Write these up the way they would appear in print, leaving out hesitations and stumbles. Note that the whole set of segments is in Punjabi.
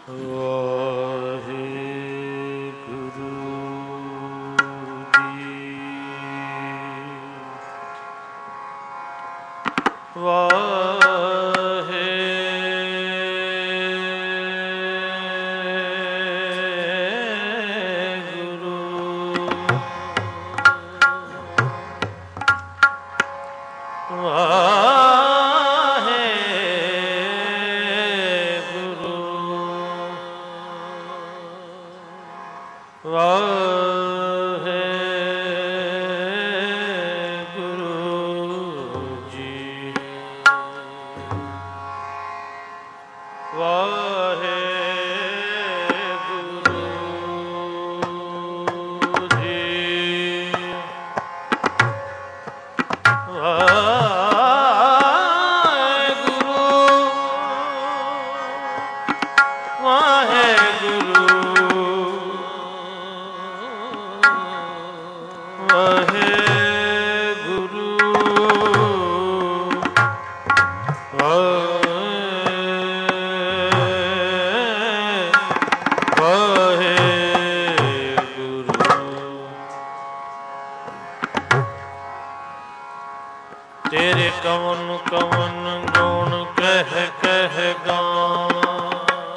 ਤੇਰੇ ਕਵਨ ਕਵਨ ਗੁਣ ਕਹਿ ਕਹਿ ਗਾਵਾਂ,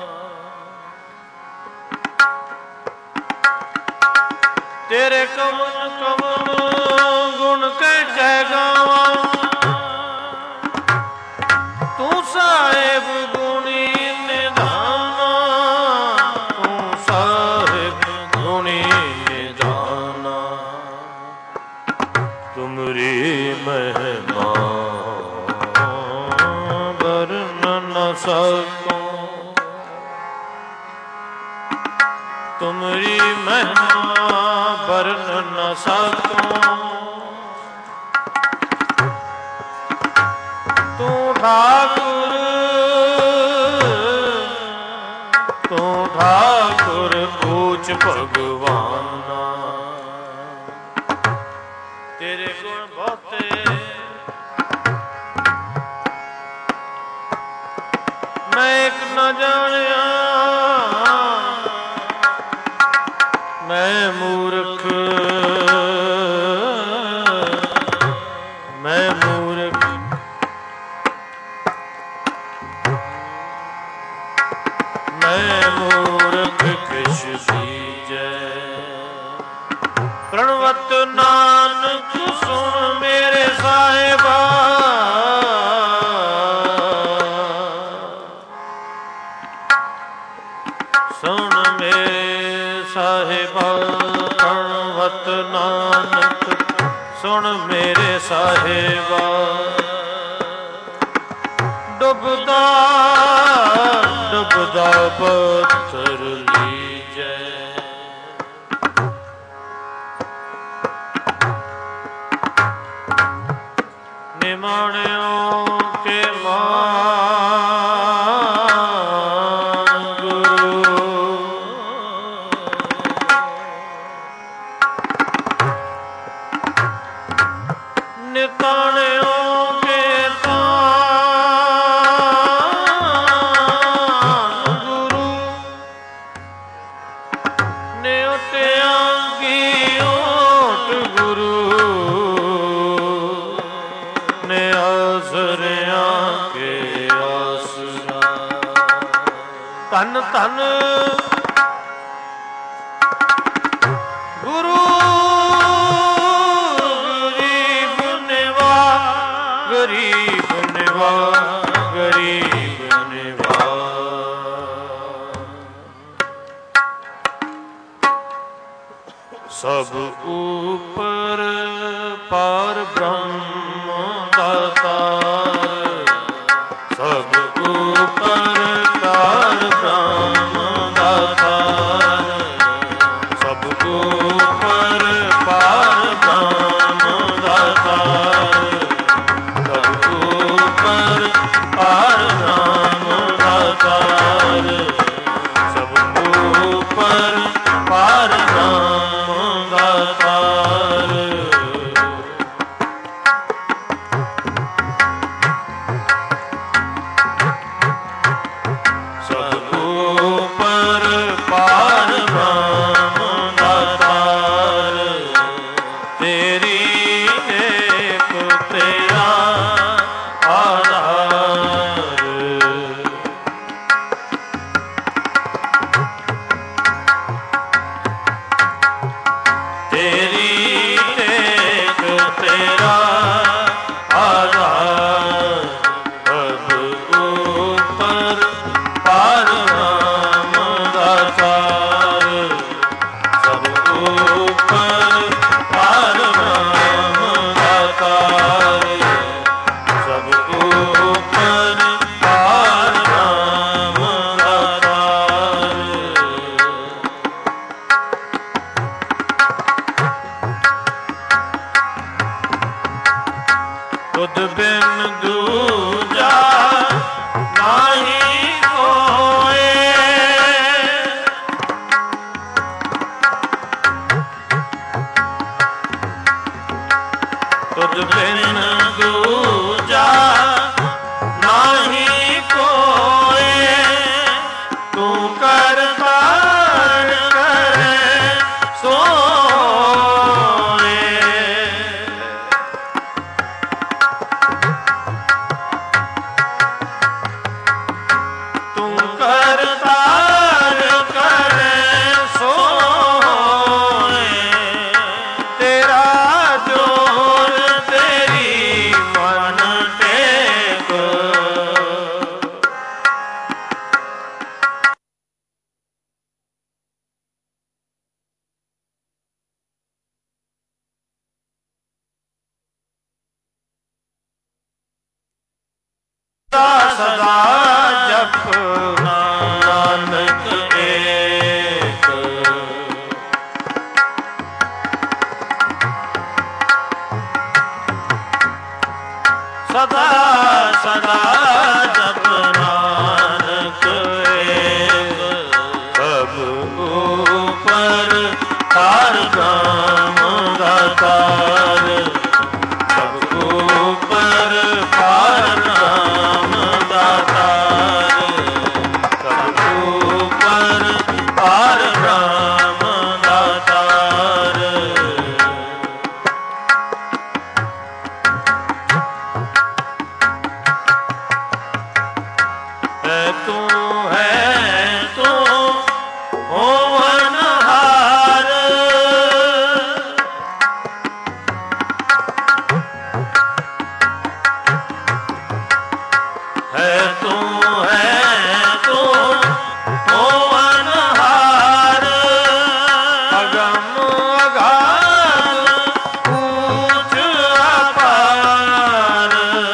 ਤੇਰੇ ਕਵਨ ਕਵਨ ਗੁਣ ਕਹਿ ਕਹਿ ਗਾਵਾਂ, ਤੂੰ ਸਾਹਿਬ ਗੁਣੀ ਨਿਧਾਨਾ, ਤੂੰ ਸਾਹਿਬ ਗੁਣੀ ਨਿਧਾਨਾ, ਤੁਮਰੀ ਮਹਿਮਾ ਵਰਨ ਨ ਸਕੂੰ, ਤੁਮਰੀ ਮਹਿਮਾ ਵਰਨ ਨ ਸਕੂੰ, ਤੂੰ ਠਾਕੁਰ, ਤੂੰ ਠਾਕੁਰ ਊਚ ਭਗਵਾਨਾ, ਤੇਰੇ ਗੁਣ ਬਹੁਤੇ ਮੈਂ ਇੱਕ ਨਾ ਜਾਣਿਆ, ਮੈਂ ਮੂਰਖ, ਮੈਂ ਮੂਰਖ, ਮੈਂ ਮੂਰਖ ਕਿਛ ਬੀਜੈ, ਪ੍ਰਣਵਤ ਨਾਨਕ ਸੁਣ ਮੇਰੇ ਸਾਹਿਬਾ, ਸੁਣ ਮੇਰੇ ਸਾਹਿਬਾ, ਪ੍ਰਣਵਤ ਨਾਨਕ ਸੁਣ ਮੇਰੇ ਸਾਹਿਬਾ, ਡੁੱਬਦਾ ਡੁੱਬਦਾ ਪੱਥਰ ਲੀਜੈ, ਨਿਮਾਣਿਓ ਕੇ ਮਾਨ ਗੁਰੂ, ਨਿਤਾਣਿਓ ਕੇ ਤਾਨ ਗੁਰੂ, ਨਿਉਟਿਆਂ ਕੀ ਓਟ ਗੁਰੂ, ਆਸਰਿਆਂ ਕੇ ਆਸਰਾ, ਧੰਨ ਧੰਨ ਗੁਰੂ, ਗਰੀਬ ਨਿਵਾ, ਗਰੀਬ ਨਿਵਾ, ਗਰੀਬ ਨਿਵਾ, ਸਭ ਉਪਰ ਪਾਰ ਬ੍ਰਹਮ ਦਾਤਾਰ, ਸਭ ਉਪਰ ਪਾਰ ਬ੍ਰਹਮ ਦਾਤਾਰ, ਸਭ ਉਪਰ ਪਾਰ ਬ੍ਰਹਮ ਦਾਤਾਰ, ਸਭ ਉਪਰ ਪਾਰ ਬ੍ਰਹਮ ਦਾਤਾਰ, ਸਭ ਉਪਰ ਪਾਰ ਬ੍ਰਹਮ ਦਾਤਾਰ, ਸਦਾ ਜਪ ਨਾਨਕ ਏਕ। ਸਦਾ ਸਦਾ ਜਪ ਨਾਨਕ ਏਕ। ਸਭ ਉਪਰ ਤਾਰ ਬ੍ਰਹਮ ਦਾਤਾਰ। ਸਭ ਉਪਰ ਪਾਰ ਬ੍ਰਹਮ ਦਾਤਾਰ। ਸਭ ਉਪਰ ਪਾਰ ਬ੍ਰਹਮ ਦਾਤਾਰ। ਹੈ ਤੂੰ ਹੋਵਨਹਾਰ। ਹੈ ਤੂੰ ਹੋਵਨਹਾਰ। ਅਗਮ ਅਗਾਧ ਊਚ ਅਪਾਰ।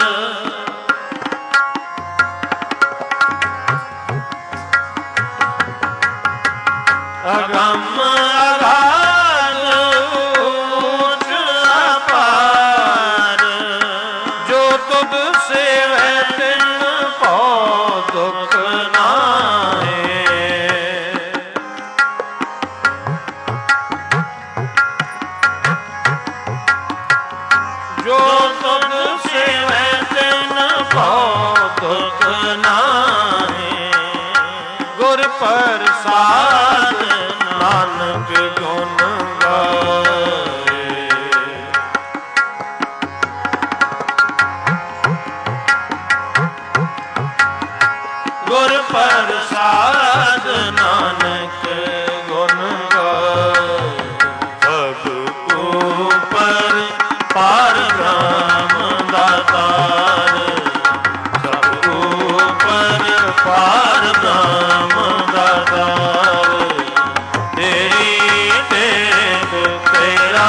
ਅਗਮ ਅਗਾਧ ਊਚ ਅਪਾਰ। ਜੋ ਤੁਧ ਸੇਵੈ ਤਿਨ ਭਉ ਦੁਖ ਨਾਹੀ। ਜੋ ਤੁਧ ਸੇਵੈ ਤਿਨ ਭਉ ਦੁਖ ਨਾਹੀ। ਗੁਰ ਪ੍ਰਸਾਦ ਨਾਨਕ ਗੁਣ ਗਾਏ। ਗੁਰ ਪ੍ਰਸਾਦ ਨਾਨਕ ਗੁਣ ਗਾਏ। ਸਭ ਉਪਰ ਪਾਰ ਬ੍ਰਹਮ ਦਾਤਾਰ। ਸਭ ਉਪਰ ਪਾਰ ਬ੍ਰਹਮ ਦਾਤਾਰ। ਤੇਰੀ ਟੇਕ ਤੇਰਾ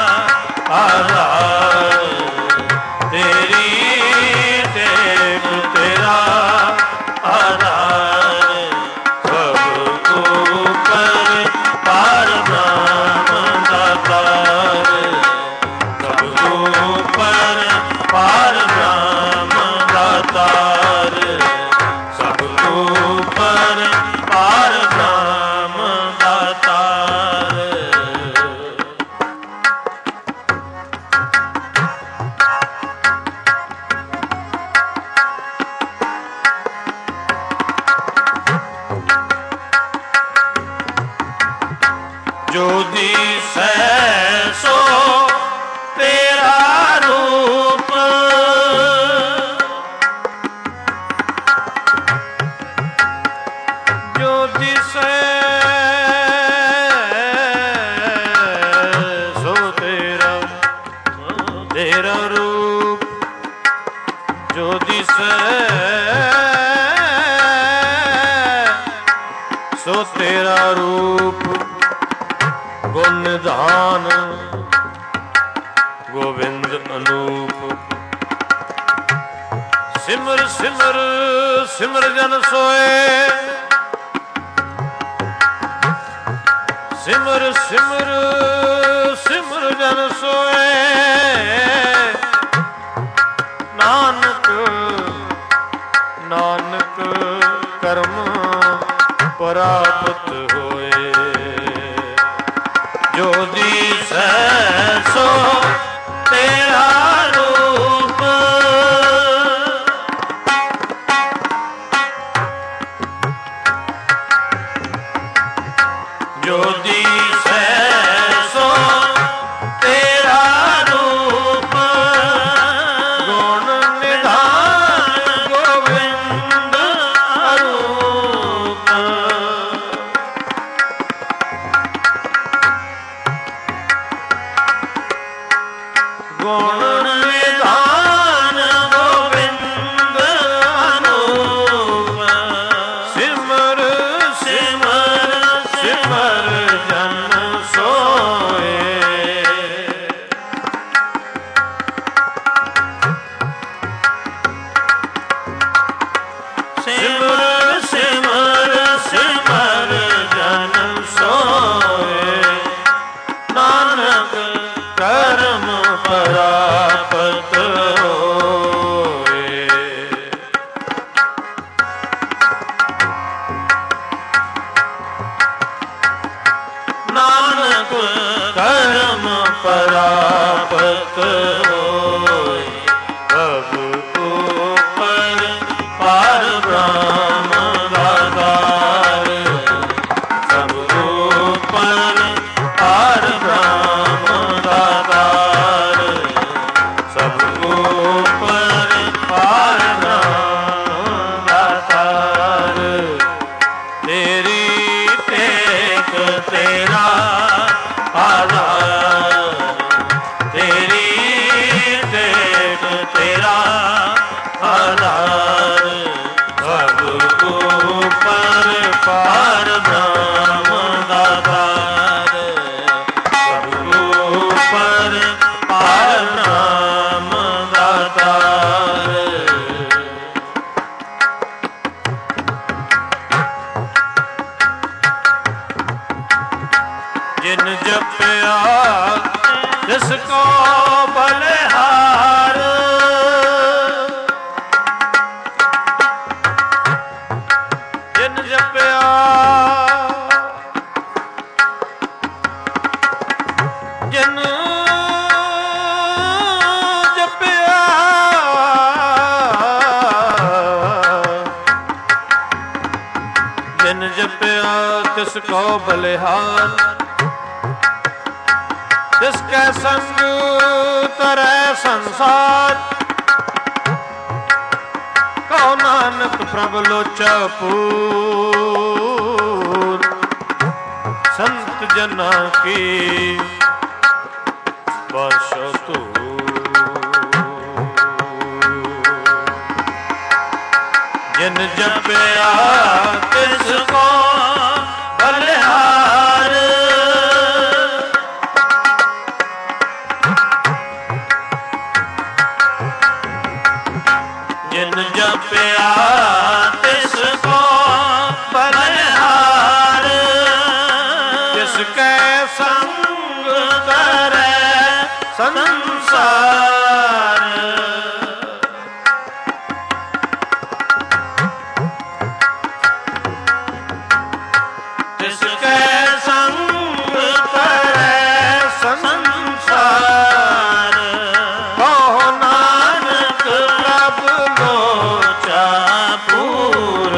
ਆਧਾਰ। ਤੇਰੀ ਟੇਕ ਤੇਰਾ ਆਧਾਰ। ਸਭ ਉਪਰ ਪਾਰ ਬ੍ਰਹਮ ਦਾਤਾਰ। ਸਭ ਉਪਰ ਪਾਰ ਬ੍ਰਹਮ ਦਾਤਾਰ। ਸਭ ਉਪਰ ਪਾਰ ਬ੍ਰਹਮ ਦਾਤਾਰ। ਜੋ ਦੀਸੈ ਸੋ ਤੇਰਾ ਰੂਪ। ਜੋ ਦਿਸੈ ਸੋ ਤੇਰਾ ਰੂਪ। ਜੋ ਦਿਸੈ ਸੋ ਤੇਰਾ ਰੂਪ। ਗੁਣ ਨਿਧਾਨ ਗੋਬਿੰਦ ਅਨੂਪ। ਸਿਮਰ ਸਿਮਰ ਸਿਮਰ ਜਨ ਸੋਏ। ਸਿਮਰ ਸਿਮਰ ਸਿਮਰ ਜਨ ਸੋਏ। ਨਾਨਕ ਨਾਨਕ ਕਰਮ ਪ੍ਰਾਪਤ ਹੋਏ। ਜੋ ਦੀਸੈ ਸੋ ਤੇਰਾ ਰੂਪ। ਜੋ ਦੀਸੈ ਸੋ ਤੇਰਾ ਰੂਪ। ਗੁਣ ਨਿਧਾਨ ਗੋਬਿੰਦ ਅਰੂਪ। ਗੁਣ ਨਿਧਾਨ ਗੋਬਿੰਦ ਅਨੂਪ। ਸਿਮਰ ਸਿਮਰ ਸਿਮਰ ਨਾਨਕ ਹੋਏ ਪ੍ਰਭ ਉਪਰ ਪਾਰ ਬ੍ਰਹਮ ਦਾਤਾਰ ਸਭ ਉਪਰ ਪਾਰ ਬ੍ਰਹਮ ਦਾਤਾਰ ਸਭ ਉਪਰ ਪਾਰ ਬ੍ਰਹਮ ਦਾਤਾਰ ਤੇਰੀ ਟੇਕ ਤੇਰਾ ਆਧਾਰ ਤੇਰੀ ਟੇਕ ਤੇਰਾ ਆਧਾਰ ਸਭ ਉਪਰ ਪਾਰ ਬ੍ਰਹਮ ਦਾਤਾਰ ਸਭ ਉਪਰ ਪਾਰ ਬ੍ਰਹਮ ਦਾਤਾਰ ਜਿਨ ਜਪਿਆ ਤਿਸ ਕੋ ਬਲਿਹਾਰ ਜਿਨ ਜਪਿਆ ਜਿਨ ਜਪਿਆ ਜਿਨ ਜਪਿਆ ਤਿਸ ਕੋ ਬਲਿਹਾਰ ਜਿਸ ਕੈ ਸੰਗ ਤਰੈ ਸੰਸਾਰ ਕਉ ਨਾਨਕ ਪ੍ਰਭ ਲੋਚਾ ਪੂਰ ਸੰਤ ਜਨਾਂ ਕੀ ਬਾਸ਼ਾ ਧੂਰ ਜਿਨ ਜਪਿਆ ਤਿਸ ਕੋ ਬਲਿਹਾਰ ਜਿਨ ਜਪਿਆ ਤਿਸ ਕੋ ਬਲਿਹਾਰ ਤਿਸ ਕੈ ਸੰਗ ਤਰੈ ਸੰਸਾਰ ਤਿਸ ਕੈ ਸੰਗ ਤਰੈ ਸੰਸਾਰ ਕਹੋ ਨਾਨਕ ਪ੍ਰਭ ਲੋਚਾ ਪੂਰ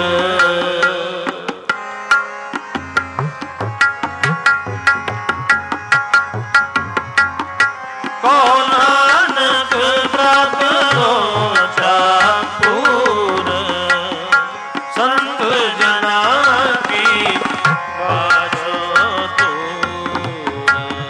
ਕਹੋ ਨਾਨਕ ਪ੍ਰਭ ਲੋਚਾ ਪੂਰ ਸੰਤ ਜਨਾਂ ਕੀ ਬਾਝੋ ਦੂਰ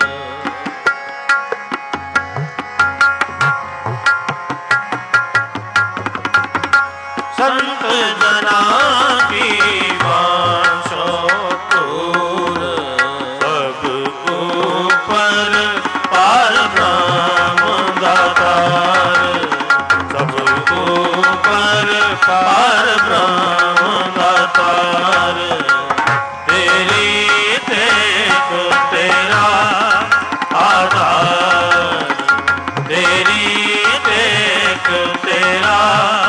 ਸੰਤ ਜਨਾਂ ਕੀ ਬਾਝੋ ਦੂਰ ਸਭ ਉਪਰ ਪਾਰ ਬ੍ਰਹਮ ਦਾਤਾਰ ਸਭ ਉਪਰ ਪਾਰ ਬ੍ਰਹਮ ਦਾਤਾਰ ਤੇਰੀ ਟੇਕ ਤੇਰਾ ਆਧਾਰ ਤੇਰੀ ਟੇਕ ਤੇਰਾ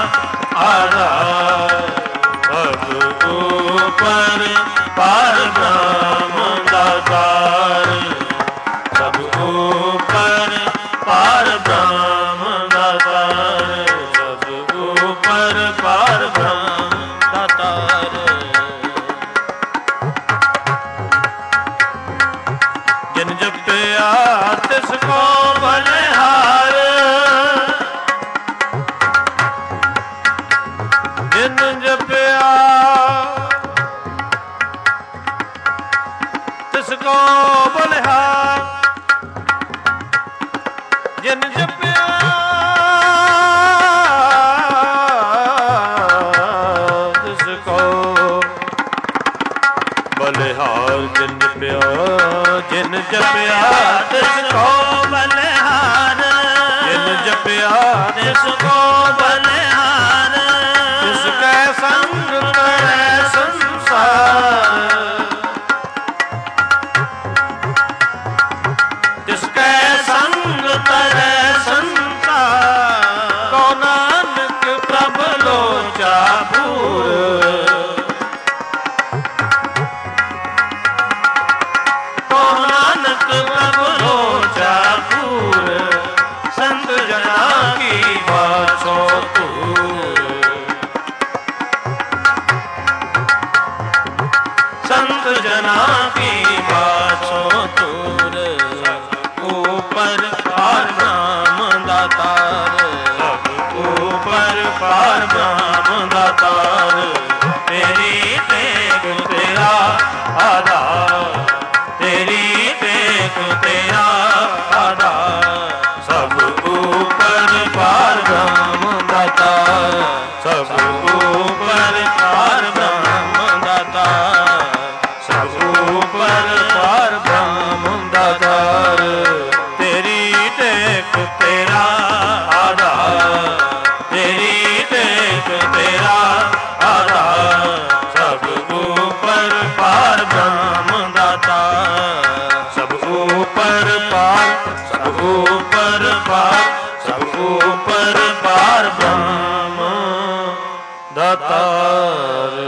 ਆਧਾਰ ਸਭ ਉਪਰ ਪਾਰ ਬ੍ਰਹਮ ਦਾਤਾਰ ਸਭ ਉਪਰ ਪਾਰ ਬ੍ਰਹਮ ਦਾਤਾਰ ਸਭ ਉਪਰ ਪਾਰ ਬ੍ਰਹਮ ਦਾਤਾਰ ਜਿਨ ਜਪਿਆ ਤਿਸ ਕੋ ਬਲਿਹਾਰ ਜਿਨ ਜਪਿਆ ਤਿਸ ਕੋ ਬਲਿਹਾਰ ਜਿਨ ਜਪਿਆ ਤਿਸ ਕੋ ਬਲਿਹਾਰ ਜਿਨ ਜਪਿਆ ਜਿਨ ਜਪਿਆ ਤਿਸ ਕੋ ਬਲਿਹਾਰ ਜਿਨ ਜਪਿਆ ਤਿਸ ਕੋ ਬਲਿਹਾਰ ਤਿਸ ਕੈ ਸੰਗ ਤਰੈ ਸੰਸਾਰ ਤਿਸ ਕੈ ਸੰਗ ਤਰੈ ਸੰਸਾਰ ਕਉ ਨਾਨਕ ਪ੍ਰਭ ਲੋਚਾ ਪੂਰ ਕਉ ਨਾਨਕ ਪ੍ਰਭ ਲੋਚਾ ਪੂਰ जना की बाछो तूर, ऊपर पार ब्रह्म दातार, ऊपर पार ब्रह्म दातार, तेरी टेक तेरा आधार, तेरी टेक तेरा आधार, सब ऊपर पार ब्रह्म दातार, सब ऊपर पार ब्रह्म दातार, सब ऊपर पार ब्रह्म दातार, तेरी टेक तेरा आधार, तेरी टेक तेरा आधार, सब ऊपर पार ब्रह्म दातार, सब ऊपर पार, सब ऊपर पार, सब ऊपर पार ब्रह्म दातार।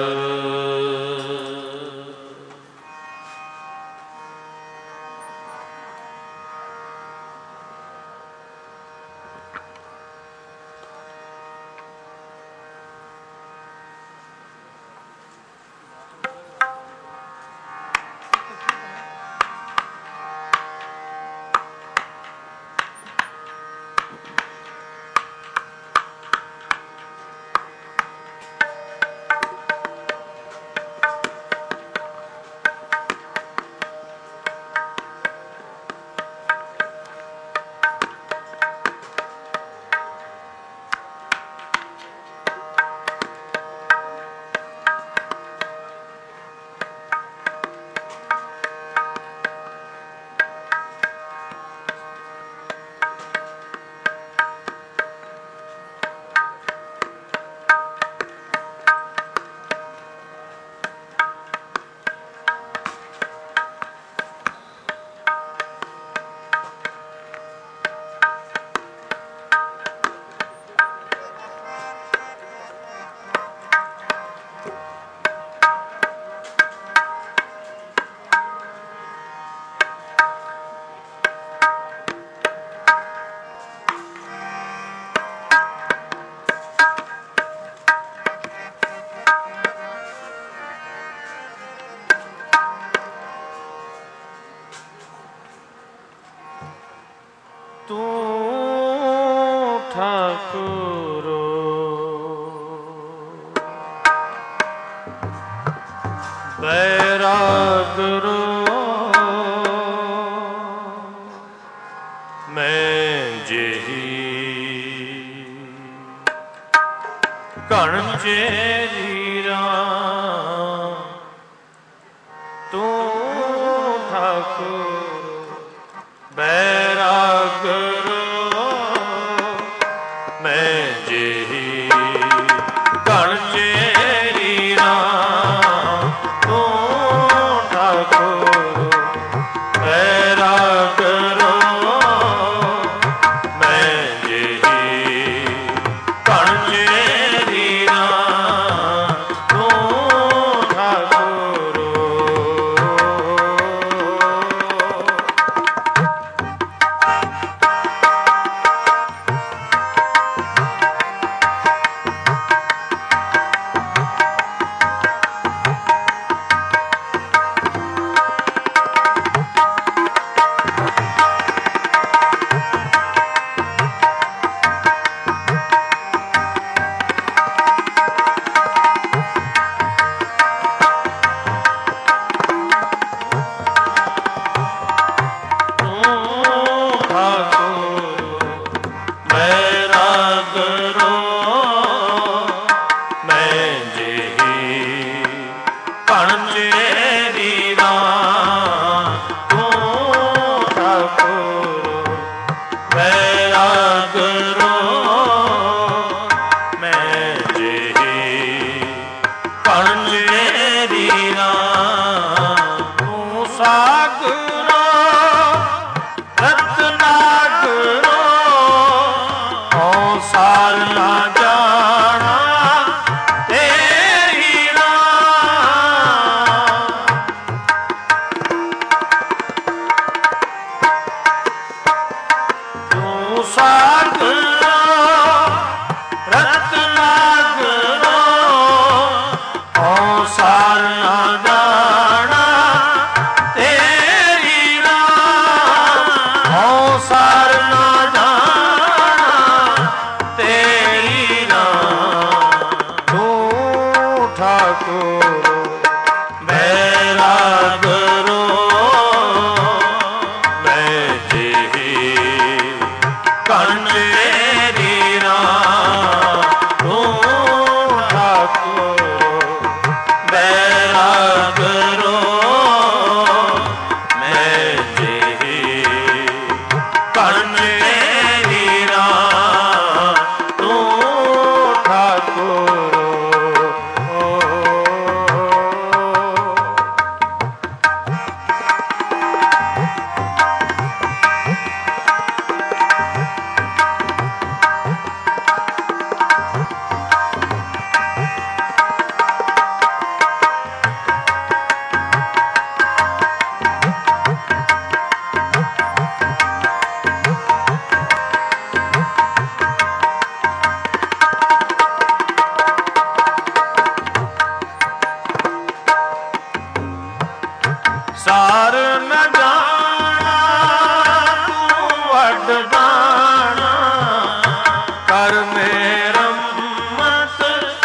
ਸਾਰ ਨ ਜਾਣਾ ਤੂੰ ਵੱਡ ਦਾਣਾ, ਕਰ ਮੇਰਾ ਮਤ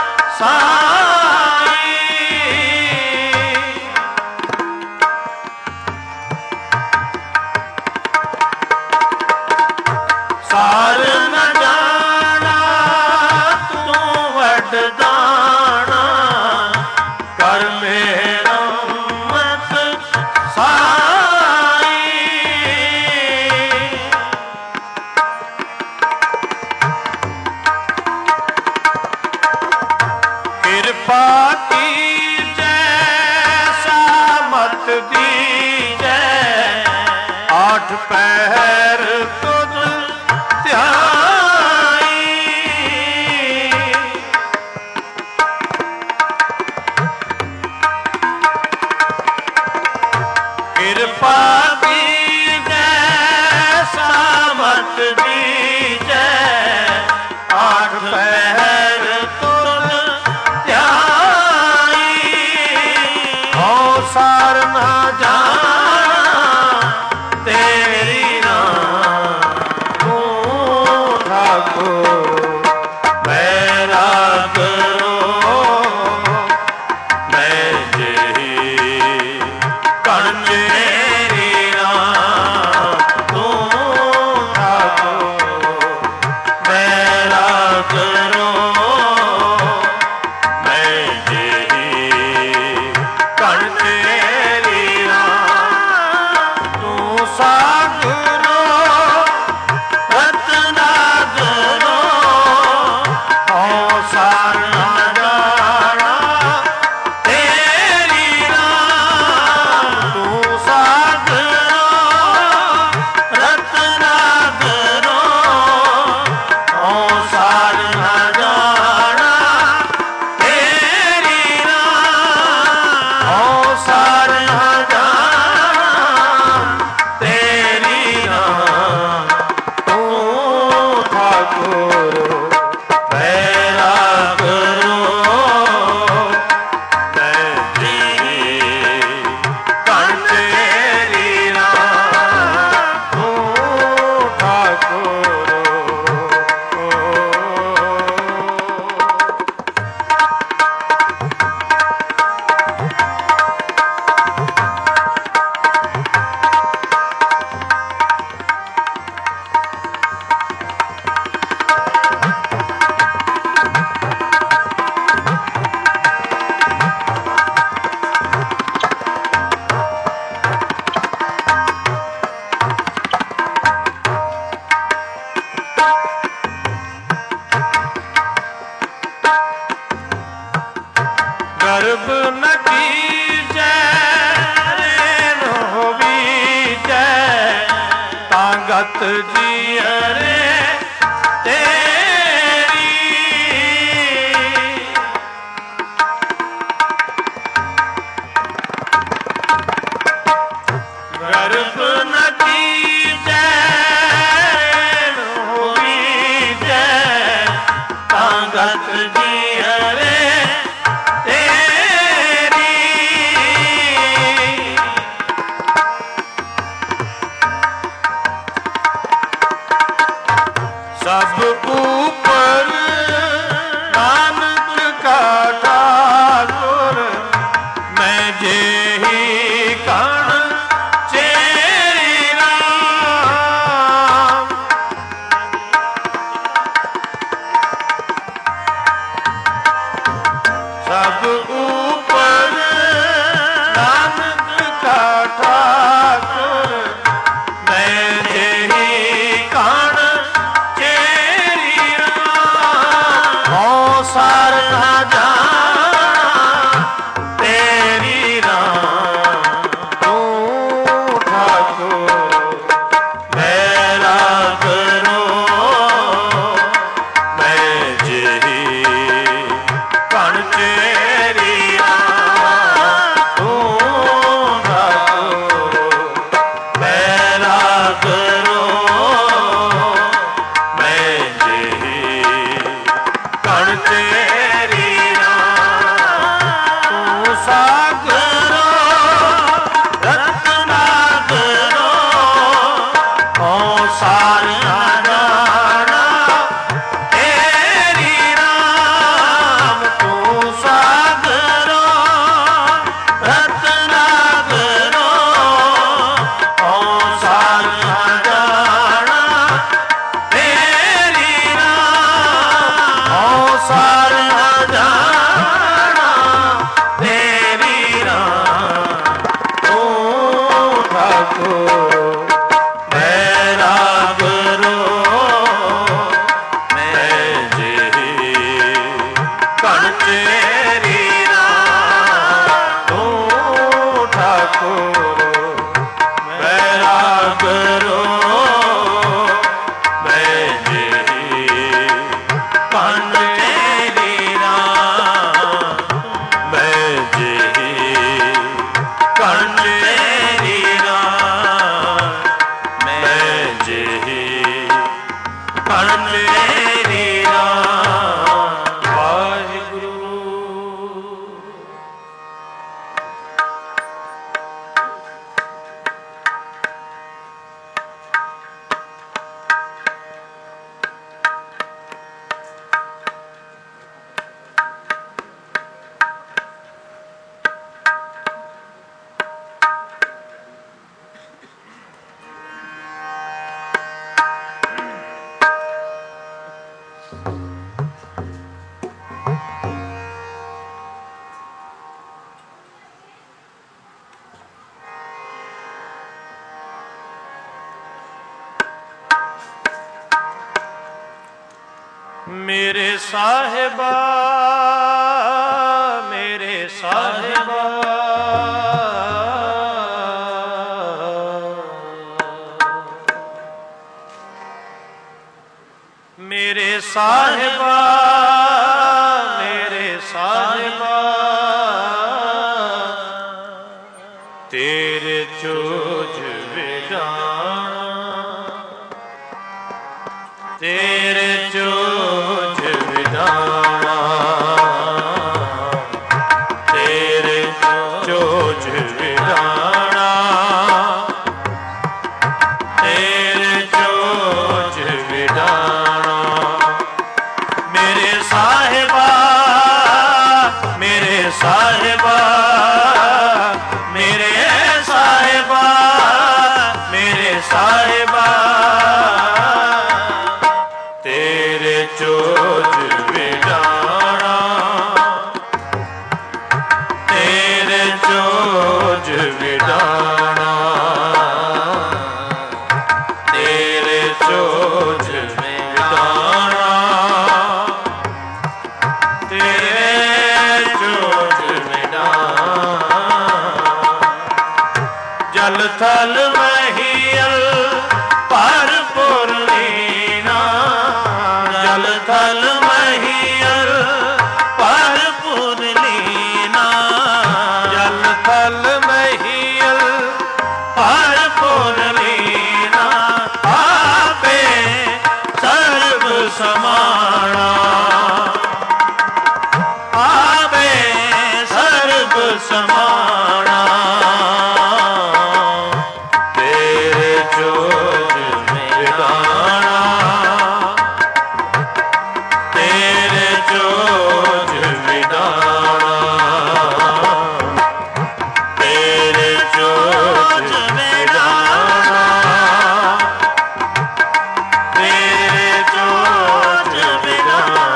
ਸਾਈ। ਸਾਰ ਨ ਜਾਣਾ ਤੂੰ ਵੱਡ ਦਾਣਾ, ਕਰ ਮੇਰਾ ਮਤ ਸਾਈ। ਕਿਰਪਾ ਕੀਜੈ ਸਾਮਤ ਦੀਜੈ, ਆਠ ਪਹਿਰ ਤੁਧ ਧਿਆਈ। ਕਿਰਪਾ ਕੀਜੈ ਸਾਮਤ ਦੀਜੈ, ਆਠ ਪਹਿਰ ਤੁਧ ਧਿਆਈ। ਹਉ ਸਾਰ ਨਾ ਜਾਣਾ ਤੇਰੀ ਨਾਮ, ਤੂੰ ਠਾਕੁਰ ਮੇਰਾ ਕਰੋ। ਮੈਂ ਜਿਹੀ ਕਣ ਤੇਰੀ ਨਾਮ, ਤੂੰ ਠਾਕੁਰ ਮੇਰਾ ਕਰੋ। ਮੈਂ ਜਿਹੀ ਕਣ ਤੇਰੀ ਨਾਮ, ਤੂੰ ਸਾਗਰੋ ਰਤਨਾਗਰੋ। ਹਉ ਸਾਰ ਨ ਜਾਣਾ ਤੇਰੀ ਨਾਮ, ਤੂੰ ਸਾਗਰੋ ਰਤਨਾਗਰੋ। ਹਉ ਸਾਰ ਨ ਜਾਣਾ ਤੇਰੀ ਨਾਮ, ਹਉ ਸਾਰ ਨ ਜਾਣਾ ਤੇਰੀ ਨਾਮ, ਤੂੰ ਠਾਕੁਰ ਮੇਰਾ ਕਰੋ। ਮੈਂ ਜਿਹੀ ਕਣ ਤੇਰੀ ਨਾਮ, ਤੂੰ ਠਾਕੁਰ। ਗਰਭ ਨ ਕੀਜੈ ਰੇਨ ਹੋਵੀਜੈ, ਤਾਂ ਗਤ ਜੀਅਰੇ ਤੇਰੀ। ਗਰਭ ਨ ਕੀਜੈ ਰੇਨ ਹੋਵੀਜੈ, ਤਾਂ ਗਤ ਜੀਅਰੇ ਸਭ ਉਪਰ ਨਾਨਕ ਕਾ ਠਾਕੁਰ, ਮੈਂ ਜਿਹੀ ਕਣ ਚੇਰੀ ठाकुर बैराग रो मेरे साहिबा मेरे साहिबा मेरे साहिबा मेरे साहिबा तेरे चोज विडाना तेरे चोज विडाना तेरे चोज विडाना तेरे चोज विडाना मेरे साहिबा मेरे साहिबा मेरे साहिबा मेरे साहिबा तेरे चोज विडाना तेरे चोज विडाना तेरे चोज विडाना तेरे चोज विडाना जल थल महियल पर पुरलीना जल थल महियल पर पुरलीना जल थल महियल पर पुरलीना आपे सर्व समाना आपे सर्व समाना तेरे चोज विडाना तेरे चोज विडाना तेरे चोज विडाना तेरे चोज विडाना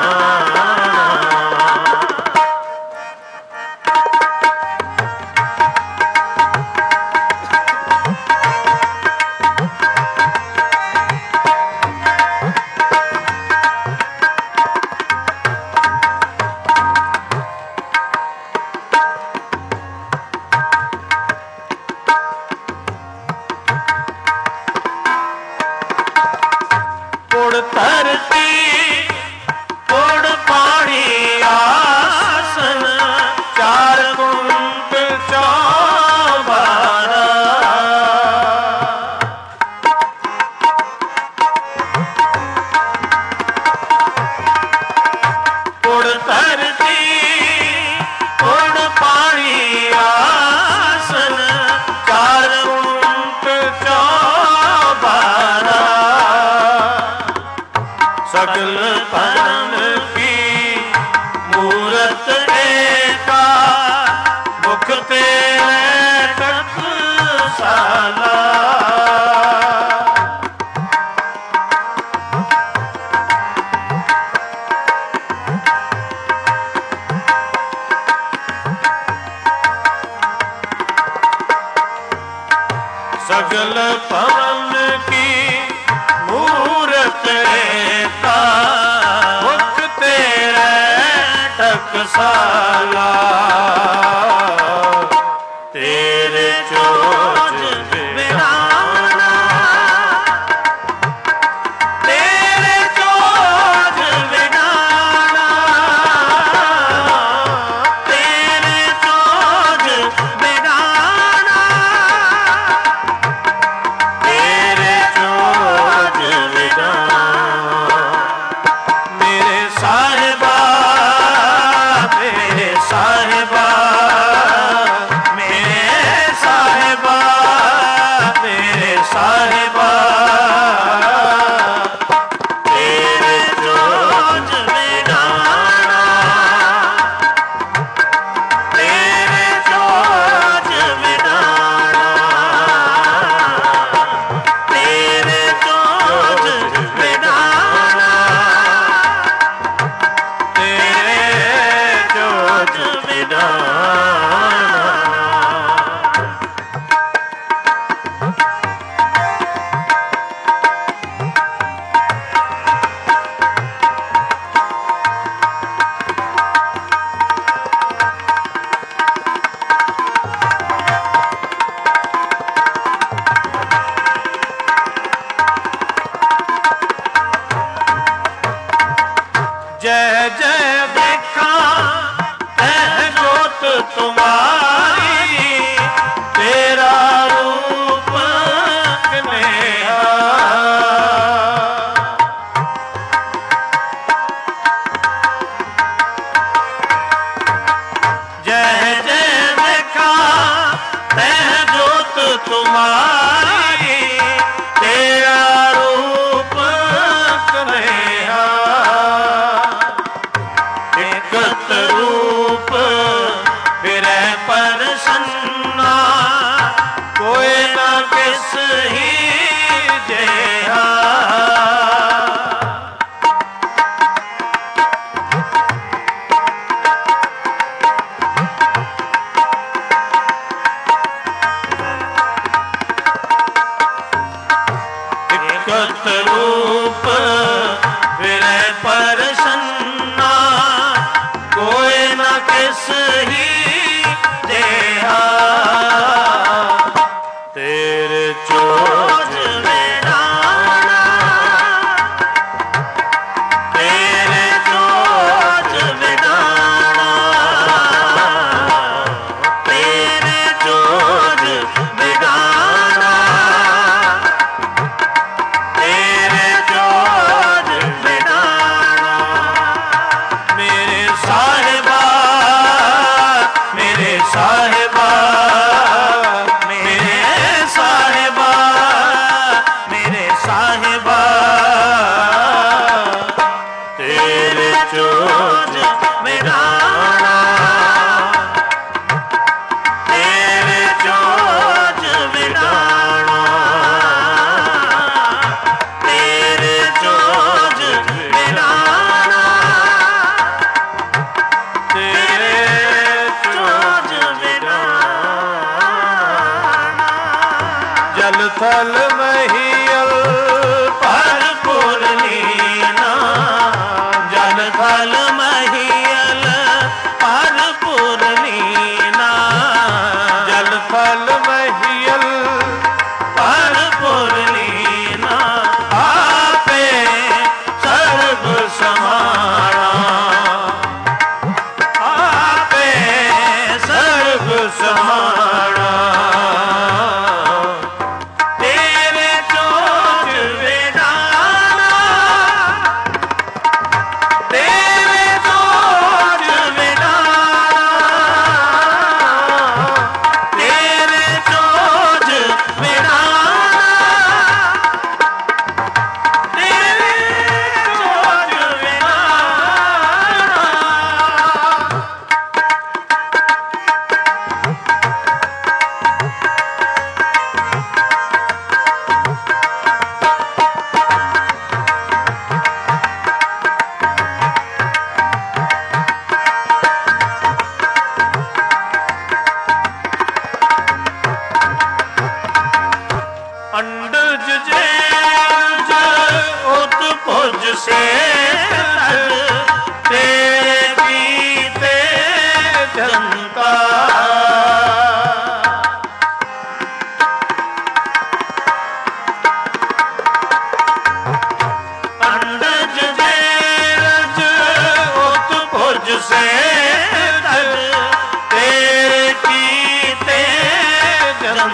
उड़ धरती उड़ पानी आसन चार कुंभ चौबारा उड़ धरती उड़ पानी आसन चार कुंभ चौबारा सकल पवन की मूरत एका मुख तेरे टकसाला सकल पवन की मूरत एका मुख तेरे टकसाला तेरे ਚੋਜ ਵਿਡਾਣਾ, ਤੇਰੇ ਚੋਜ ਵਿਡਾਣਾ, ਤੇਰੇ ਚੋਜ ਵਿਡਾਣਾ, ਤੇਰੇ ਚੋਜ ਵਿਡਾਣਾ। ਮੇਰੇ ਸਾਹਿਬਾ, ਮੇਰੇ ਸਾਹਿਬਾ, ਮੇਰੇ ਸਾਹਿਬਾ, ਮੇਰੇ ਸਾਹਿਬਾ, ਤੇਰੇ ਚੋਜ ਵਿਡਾਣਾ, ਤੇਰੇ ਚੋਜ ਵਿਡਾਣਾ, ਤੇਰੇ ਚੋਜ ਵਿਡਾਣਾ, ਤੇਰੇ ਚੋਜ ਵਿਡਾਣਾ। जय जय देखा तह जोत तुम्हारी, तेरा रूप कन्हैया। जय जय देखा तह जोत तुम्हारी, तेरा रूप कन्हैया। एकत रूप फिरै प्रसन्ना, कोई न किस ही जेहा। एकत रूप फिरै प्रसन्ना, कोई न किस ही देहा। तेरे चोज विडाना, तेरे चोज विडाना, तेरे चोज विडाना, तेरे चोज विडाना। मेरे साहिबा, मेरे साहिबा, मेरे साहिबा, मेरे साहिबा, तेरे चोज विडाना, तेरे चोज विडाना, तेरे चोज विडाना, तेरे चोज विडाना। जल थल महियल भरपूर लीना, जल थल महियल भरपूर लीना, जल थल महियल भरपूर लीना। आपे सर्व समाना, आपे सर्व समाना। तेरे चोज विडा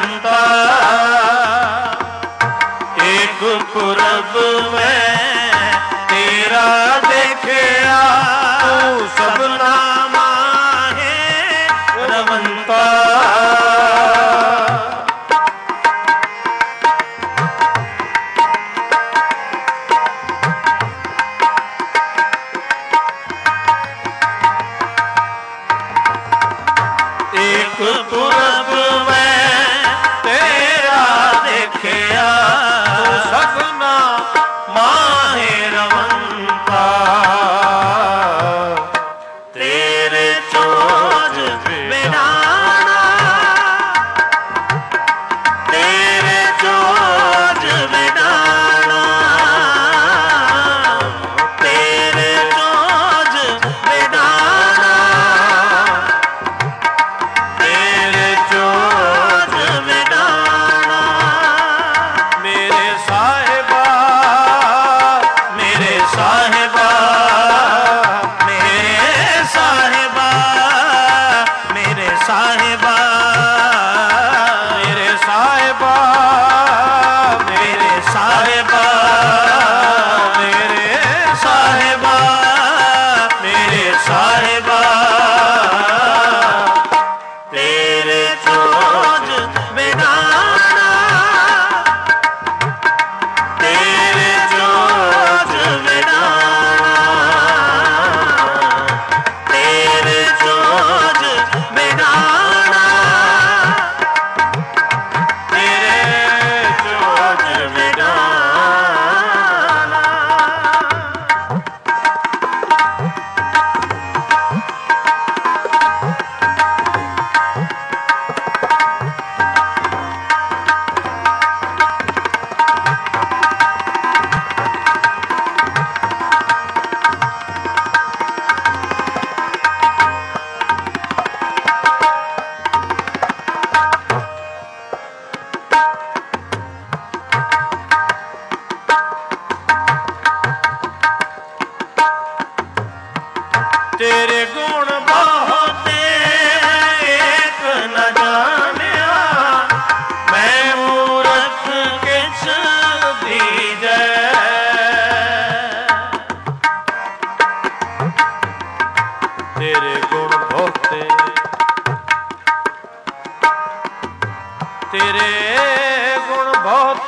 रवंता। एक पुरब में तेरा देखिया, तू सबना माहे रवंता। एक पुरब में तेरा देखिया, तू सबना माहे रवंता। तेरे चोज बिनाना, तेरे चोज बिनाना, तेरे चोज बिनाना, तेरे चोज बिनाना। मेरे साहिबा, मेरे साहिबा, मेरे साहिबा, मेरे साहिबा, मेरे साहिबा, मेरे साहिबा, मेरे साहिबा, मेरे साहिबा। तेरे चोज बिनाना, तेरे चोज बिनाना, तेरे चोज बिनाना, तेरे चोज बिनाना। तेरे गुण बहुत एक न जानिया, मैं मूरख किछ दीजै। तेरे गुण बहुत, तेरे गुण बहुत,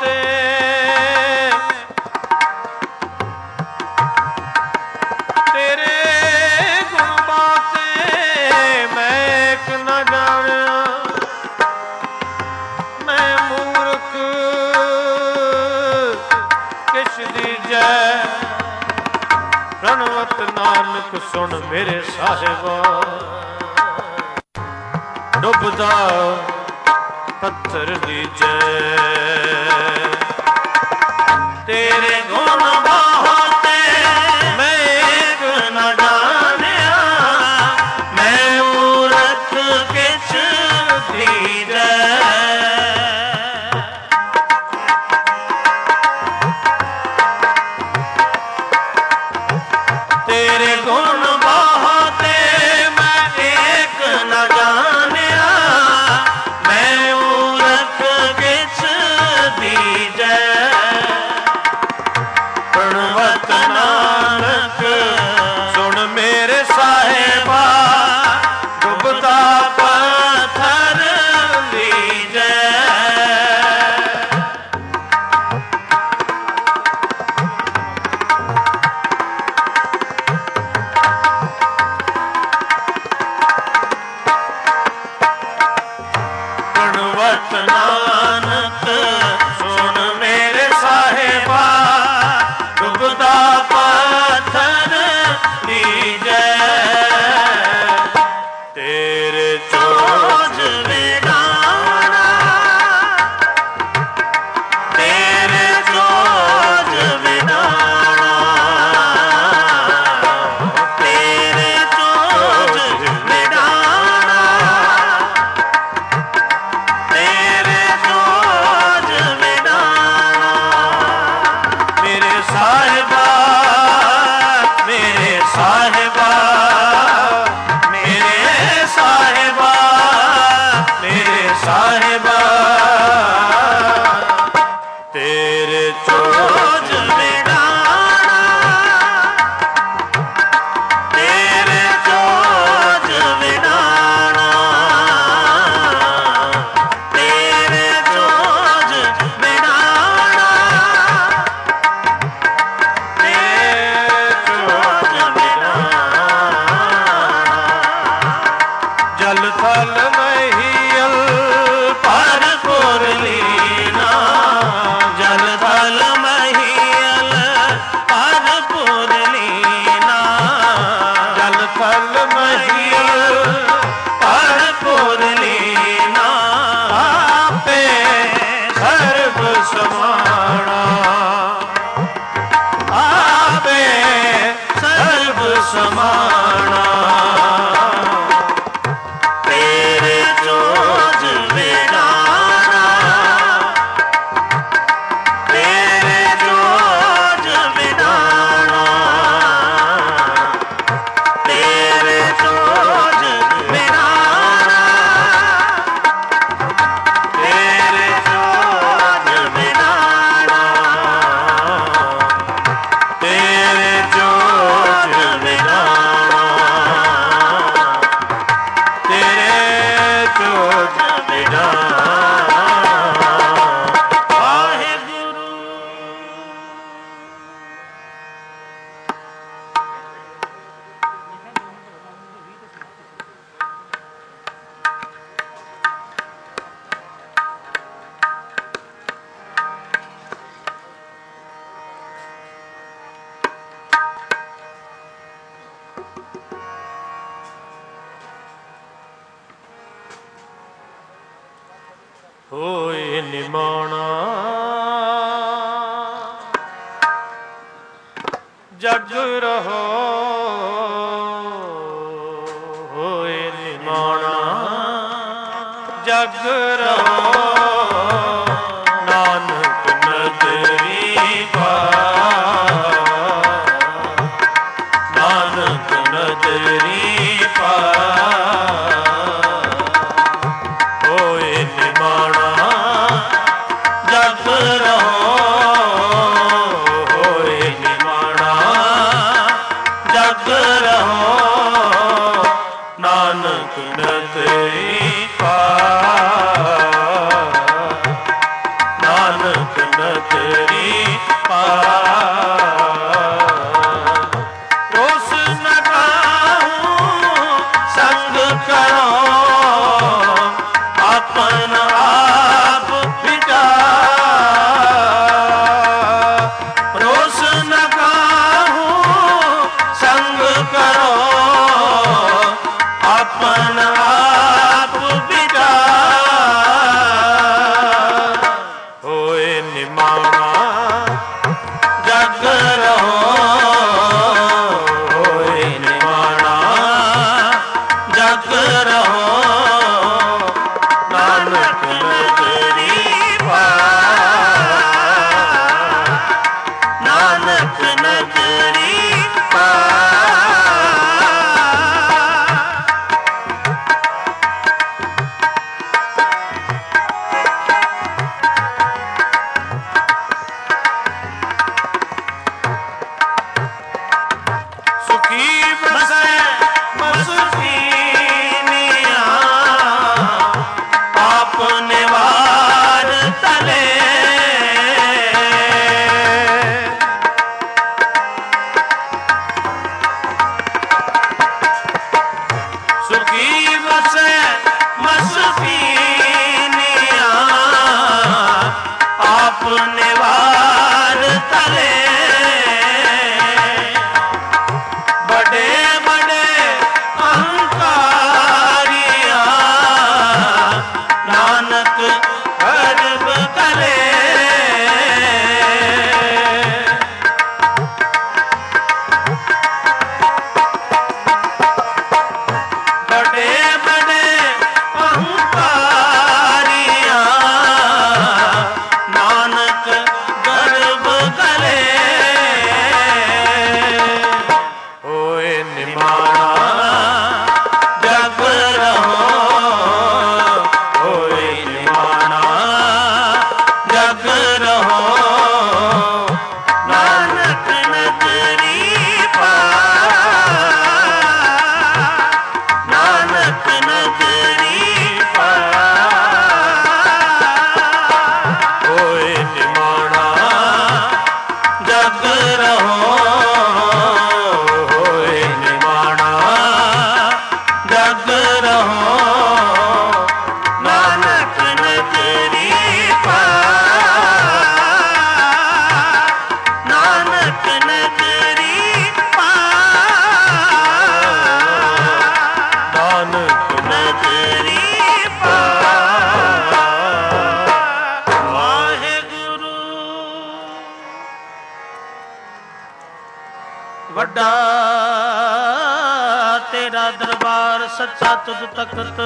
तेरे गुण बाते मैं एक न जानिया, मैं मूर्ख किछ दीजै। प्रणवत नानक सुन मेरे साहिबा, डुबदा पत्थर दीजै। तेरे गुण बहुत मैं एक न जानिया, मैं मूरख किछ दीजै। तेरे गुण बहुत मैं एक न जानिया, मैं मूरख किछ दीजै। प्रणवत ਸਮਾਣਾ ਆਪੇ ਸਰਬ ਸਮਾਣਾ ਤੇਰੇ ਚੋਜ ਵਿਡਾਣਾ ਤੇਰੇ ਚੋਜ ਵਿਡਾਣਾ ਤੇਰੇ ਚੋਜ ਵਿਡਾਣਾ ਤੇਰੇ ਚੋਜ ਵਿਡਾਣਾ ਤੇਰੇ ਚੋਜ ਵਿਡਾਣਾ ਤੇਰੇ ਚੋਜ ਵਿਡਾਣਾ ਵਾਹਿਗੁਰੂ। ਹੋਏ ਨਿਮਾਣਾ ਜਗ ਰਹੋ ਹੋਏ ਨਿਮਾਣਾ ਜਗ ਰਹੋ ਨਾਨਕ ਨਦਰੀ ਪਾਇਆ ਨਾਨਕ ਨਦਰੀ ਪਾਇਆ ਹੋਏ ਨਿਮਾਣਾ ਜਗ ਰਹੋ ਹੋਏ ਨਿਮਾਣਾ ਜਗ ਰਹੋ ਨਾਨਕ ਨਦਰੀ ਪਾਇਆ ਨਾਨਕ ਨਦਰੀ ਪਾਇਆ ਰੋਸ ਨ ਕਾਹੂੰ ਸੰਗ ਕਰੋ ਆਪਨ ਆਪ ਵਿਚਾਰ ਰੋਸ ਨ ਕਾਹੂੰ ਸੰਗ ਕਰੋ ਆਪਨ ਆਪ ਵਿਚਾਰ ਹੋਏ ਨਿਮਾਣਾ ਜਗ ਰਹੋ ਹੋਏ ਨਿਮਾਣਾ ਜਗ ਰਹੋ ਨਾਨਕ ਨਦਰੀ ਪਾਇਆ ਨਾਨਕ ਨਦਰੀ ਪਾਇਆ ਸੁਖੀ ਬਸੈ ਮਸਕੀਨੀਆਂ ਆਪ ਨਿਵਾਰ ਤਲੇ ਸੁਖੀ ਬਸੈ ਮਸਕੀਨੀਆਂ ਆਪ ਨਿਵਾਰ ਤਲੇ ਬੜੇ ਬੜੇ ਅਹੰਕਾਰੀਆਂ ਨਾਨਕ ਗਰਭ ਤਲੇ ਬੜੇ ਬੜੇ ਅਹੰਕਾਰੀਆਂ ਨਾਨਕ ਵੱਡਾ ਤੇਰਾ ਦਰਬਾਰ ਸੱਚਾ ਤੁਧ ਤਖਤ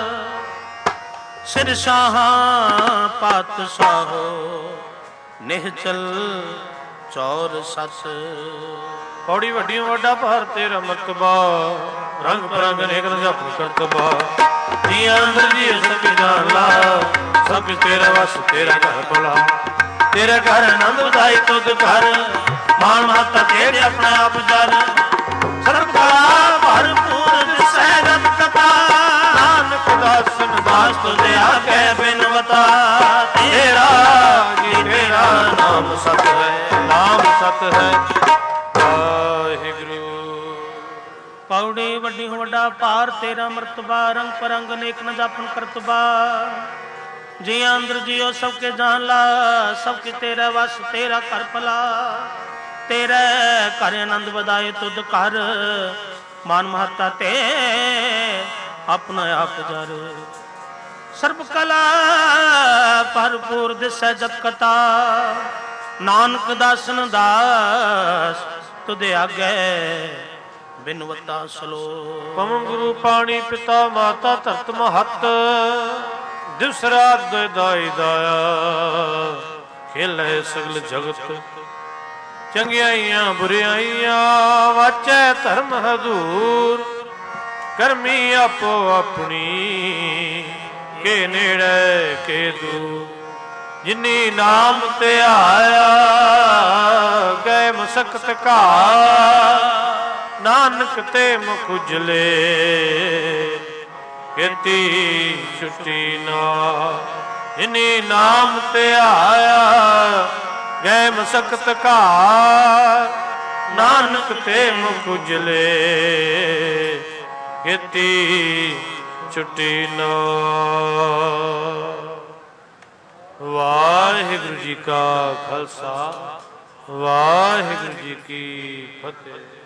ਸਿਰ ਸ਼ਾਹਾਂ ਪਾਤਸ਼ਾਹੋ ਨਿਹਚਲ ਚੌਰ ਸੱਸ। ਪੌੜੀ ਵੱਡੀਆਂ ਵੱਡਾ ਭਾਰ ਤੇਰਾ ਮਰਤਬਾ ਰੰਗ ਬਰੰਗ ਅਨੇਕ ਰੰਗਾਂ ਕਰਤਬਾ। ਜੀਆਂ ਅੰਦਰ ਜੀ ਸਭ ਜਾਣ ਲਾ ਸਭ ਤੇਰਾ ਵਸ ਤੇਰਾ ਘਰ ਭਲਾ। ਤੇਰੇ ਘਰ ਆਨੰਦ ਵਧਾਈ ਤੁਧ ਘਰ ਮਾਨ ਮਹੱਤਾ ਤੇਰੇ ਆਪਣਾ ਆਪ ਜਰ। ਸਰਬਕਾਰ ਭਰਪੂਰ ਦਿਸੈ ਰਤ ਕਥਾ ਨਾਨਕ ਦਾਸਨ ਦਾਸ ਤੁਧ ਆਗੇ ਬਿਨਵਤਾ। ਤੇਰਾ ਜੀ ਤੇਰਾ ਨਾਮ ਸਤ ਹੈ ਨਾਮ ਸਤ ਹੈ ਵਾਹਿਗੁਰੂ। ਪੌੜੀ ਵੱਡੀ ਵੱਡਾ ਭਾਰ ਤੇਰਾ ਮਰਤਬਾ ਰੰਗ ਪਰੰਗ ਅਨੇਕ ਨ ਜਾਪਨ ਕਰਤਬਾ। ਜੀ ਅੰਦਰ ਜਿਉ ਸਭ ਕੇ ਜਾਨ ਲਾ ਸਭ ਕੇ ਤੇਰਾ ਵਸ ਤੇਰਾ ਘਰ ਭਲਾ। ਤੇਰੇ ਘਰ ਆਨੰਦ ਵਧਾਏ ਤੁਧ ਘਰ ਮਾਨ ਮਹੱਤਾ ਤੇ ਆਪਣਾ ਆਪ ਜਰ। ਸਰਬ ਕਲਾ ਭਰਪੂਰ ਦਿਸੈ ਜਤ ਕਥਾ ਨਾਨਕ ਦਾਸਨ ਦਾਸ ਤੁਧ ਆਗੇ ਬਿਨਵਤਾ ਸਲੋ। ਪਵਨ ਗੁਰੂ ਪਾਣੀ ਪਿਤਾ ਮਾਤਾ ਧਰਤ ਮਹੱਤ ਦਿਵਸ ਰਾਤ ਦਾਈ ਦਾਇਆ ਖੇਲੇ ਸਗਲ ਜਗਤ। ਚੰਗਿਆਈਆਂ ਬੁਰਿਆਈਆਂ ਵਾਚੈ ਧਰਮ ਹਜ਼ੂਰ ਕਰਮੀ ਆਪੋ ਆਪਣੀ ਕੇ ਨੇੜੇ ਕੇ ਦੂਰ। ਜਿਨੀ ਨਾਮ ਤੇ ਆਇਆ ਗਏ ਮਸਕਤ ਘਾਰ ਨਾਨਕ ਤੇ ਮੁਖ ਉਜਲੇ ਕੀਤੀ ਛੁੱਟੀ ਨਾ। ਜਿਨੀ ਨਾਮ ਤੇ ਆਇਆ ਗਏ ਮਸਕਤ ਘਾਰ ਨਾਨਕ ਤੇ ਮੁਖ ਉਜਲੇ ਕੀਤੀ ਛੁੱਟੀ ਨਾ। ਵਾਹਿਗੁਰੂ ਜੀ ਕਾ ਖਾਲਸਾ ਵਾਹਿਗੁਰੂ ਜੀ ਕੀ ਫਤਿਹ।